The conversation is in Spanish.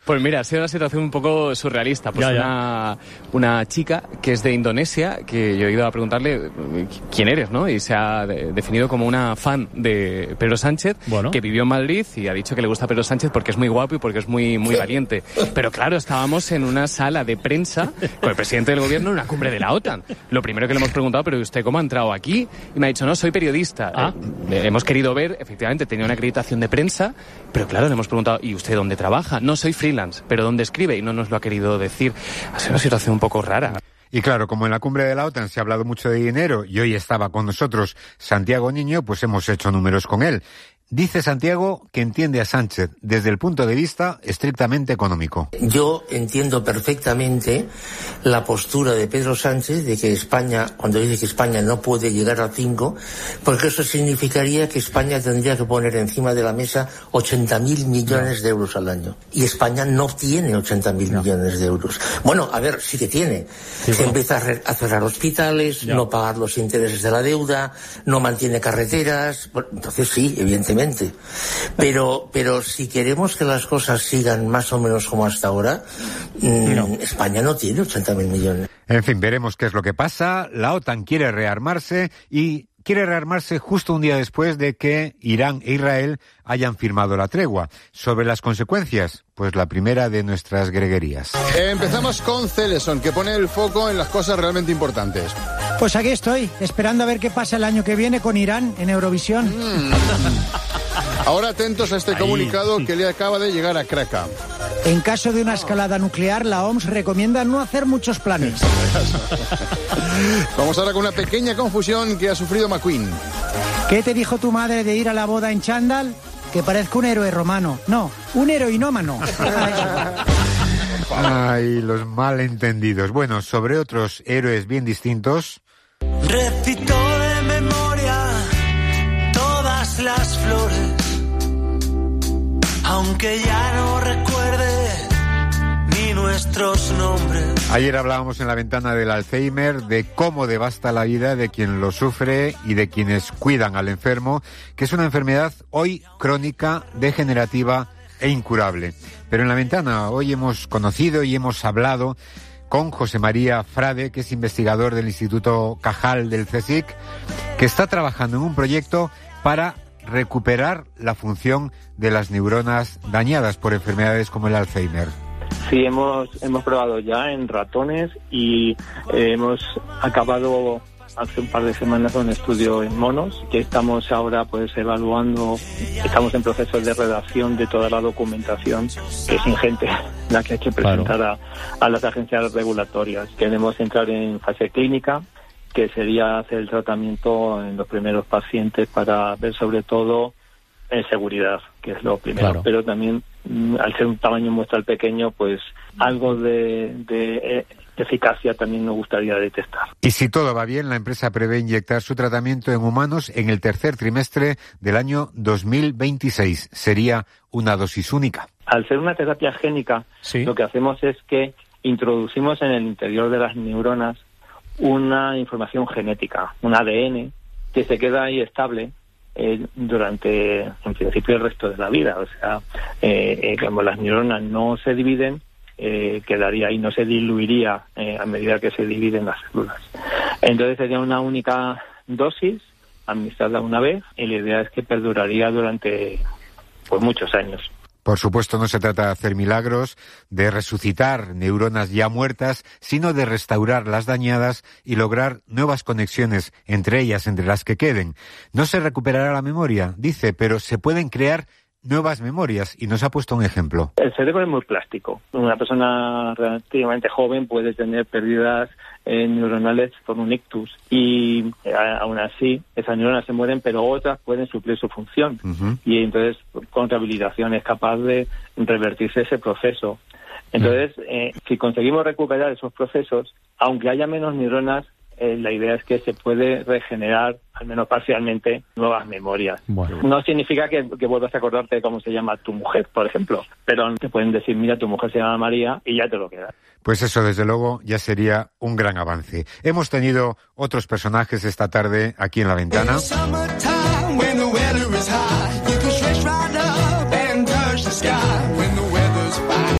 Pues mira, ha sido una situación un poco surrealista. Pues una chica que es de Indonesia, que yo he ido a preguntarle quién eres, ¿no? Y se ha definido como una fan de Pedro Sánchez, que vivió en Madrid y ha dicho que le gusta Pedro Sánchez porque es muy guapo y porque es muy valiente. Pero claro, estábamos en una sala de prensa con el presidente del gobierno en una cumbre de la OTAN. Lo primero que le hemos preguntado, pero ¿usted cómo ha entrado aquí? Y me ha dicho, no, soy periodista. Hemos querido ver, efectivamente, tenía una acreditación de prensa, pero claro, le hemos preguntado, ¿y usted dónde trabaja? No, soy freelance, pero ¿dónde escribe? Y no nos lo ha querido decir. Ha sido una situación un poco rara. Y claro, como en la cumbre de la OTAN se ha hablado mucho de dinero y hoy estaba con nosotros Santiago Niño, pues hemos hecho números con él. Dice Santiago que entiende a Sánchez desde el punto de vista estrictamente económico. Yo entiendo perfectamente la postura de Pedro Sánchez de que España, cuando dice que España no puede llegar a 5, porque eso significaría que España tendría que poner encima de la mesa 80.000 millones de euros al año. Y España no tiene 80.000 millones de euros. Bueno, a ver, sí que tiene. Se empieza a cerrar hospitales, no pagar los intereses de la deuda, no mantiene carreteras. Bueno, entonces sí, evidentemente. Pero si queremos que las cosas sigan más o menos como hasta ahora, España no tiene 80.000 millones. En fin, veremos qué es lo que pasa. La OTAN quiere rearmarse y quiere rearmarse justo un día después de que Irán e Israel hayan firmado la tregua. Sobre las consecuencias, pues la primera de nuestras greguerías. Empezamos con Celeson, que pone el foco en las cosas realmente importantes. Pues aquí estoy, esperando a ver qué pasa el año que viene con Irán en Eurovisión. Ahora atentos a este comunicado que le acaba de llegar a Kraka. En caso de una escalada nuclear, la OMS recomienda no hacer muchos planes. Vamos ahora con una pequeña confusión que ha sufrido McQueen. ¿Qué te dijo tu madre de ir a la boda en chándal? Que parezca un héroe romano. No, un heroinómano. Ay, los malentendidos. Bueno, sobre otros héroes bien distintos. Recito de memoria todas las flores, aunque ya no recuerde ni nuestros nombres. Ayer hablábamos en la ventana del Alzheimer de cómo devasta la vida de quien lo sufre y de quienes cuidan al enfermo, que es una enfermedad hoy crónica, degenerativa e incurable. Pero en la ventana hoy hemos conocido y hemos hablado con José María Frade, que es investigador del Instituto Cajal del CSIC, que está trabajando en un proyecto para recuperar la función de las neuronas dañadas por enfermedades como el Alzheimer. Sí, hemos probado ya en ratones y hemos acabado hace un par de semanas un estudio en monos que estamos ahora pues evaluando. Estamos en proceso de redacción de toda la documentación, que es ingente, la que hay que presentar a las agencias regulatorias. Queremos entrar en fase clínica, que sería hacer el tratamiento en los primeros pacientes para ver sobre todo seguridad, que es lo primero, pero también al ser un tamaño muestral pequeño, pues algo de eficacia también nos gustaría detectar. Y si todo va bien, la empresa prevé inyectar su tratamiento en humanos en el tercer trimestre del año 2026. Sería una dosis única. Al ser una terapia génica, lo que hacemos es que introducimos en el interior de las neuronas una información genética, un ADN, que se queda ahí estable durante, en principio, el resto de la vida. O sea, como las neuronas no se dividen, quedaría ahí, no se diluiría a medida que se dividen las células. Entonces sería una única dosis, administrada una vez, y la idea es que perduraría durante pues muchos años. Por supuesto, no se trata de hacer milagros, de resucitar neuronas ya muertas, sino de restaurar las dañadas y lograr nuevas conexiones entre ellas, entre las que queden. No se recuperará la memoria, dice, pero se pueden crear nuevas memorias, y nos ha puesto un ejemplo. El cerebro es muy plástico. Una persona relativamente joven puede tener pérdidas neuronales por un ictus, y aún así esas neuronas se mueren, pero otras pueden suplir su función. Y entonces con rehabilitación es capaz de revertirse ese proceso. Entonces, si conseguimos recuperar esos procesos, aunque haya menos neuronas, la idea es que se puede regenerar, al menos parcialmente, nuevas memorias. Bueno. No significa que vuelvas a acordarte de cómo se llama tu mujer, por ejemplo, pero te pueden decir, mira, tu mujer se llama María, y ya te lo quedas. Pues eso, desde luego, ya sería un gran avance. Hemos tenido otros personajes esta tarde aquí en La Ventana.